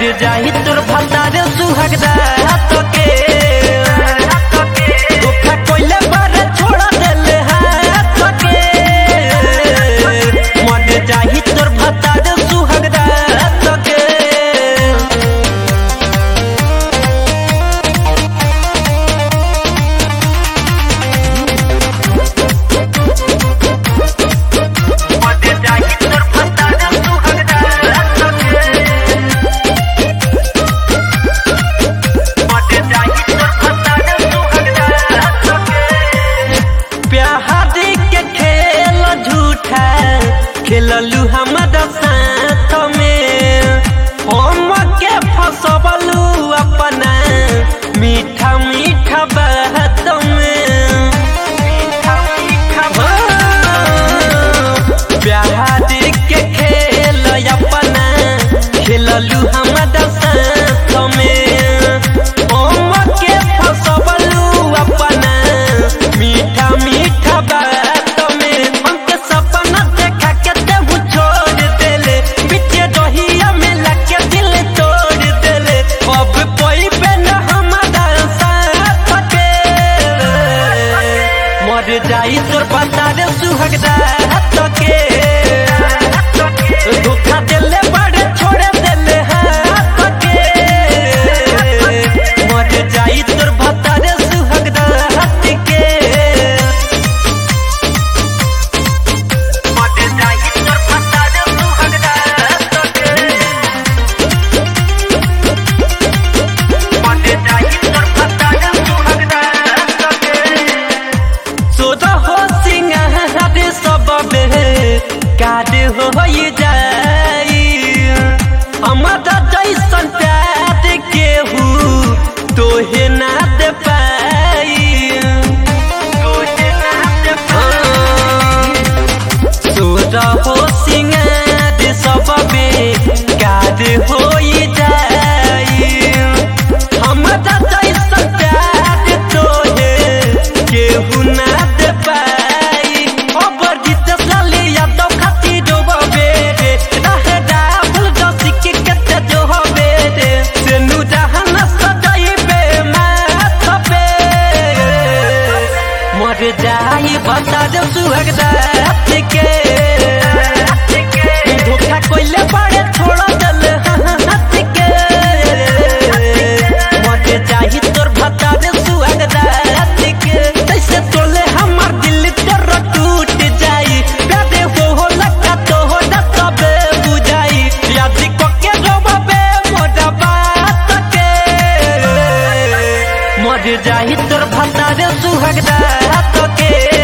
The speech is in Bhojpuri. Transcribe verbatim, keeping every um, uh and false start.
जाही तोर भतार सुहागदा हाथ के धोखा कोइले बारे छोड़ देले हाथ के मर जाही तोर भतार सुहागदा हाथ के खेललू हमारा साथ में हम के फसबलू अपना मीठा मीठा बात में प्यार के खेल अपना खेललू हमारा साथ में हम के फसबलू अपना मीठा मीठा बात जाई तोर भतार सुहागदा हाथ के धोखा देले बाड़े छोड़ देले हाथ के मर जाई तोर भतार सुहागदा हाथ के मर जाई तोर भतार सुहागदा हाथ के मर जाई तोर भतार सुहागदा हाथ के सोदा हो सिंगार सब काद हो जाई हमारा जैसन प्यार केहू तोहे ना दे पाई सोदा हो सिंगार सब काद हो जाई हमारा जैसन प्यार तोहे केहू ना दे पाई जाई भतार सुहागदा हाथ के धोखा कोइले बाड़े छोड़ देले हाथ के मर जाही तोर भतार सुहागदा हाथ के तैसे तोले हमार दिल तोर टूट जाई प्यारे हो हो लगा तो हो न सबे बुझाई याद को के रोबे मोर बात के मर जाही तोर भतार सुहागदा हाथ के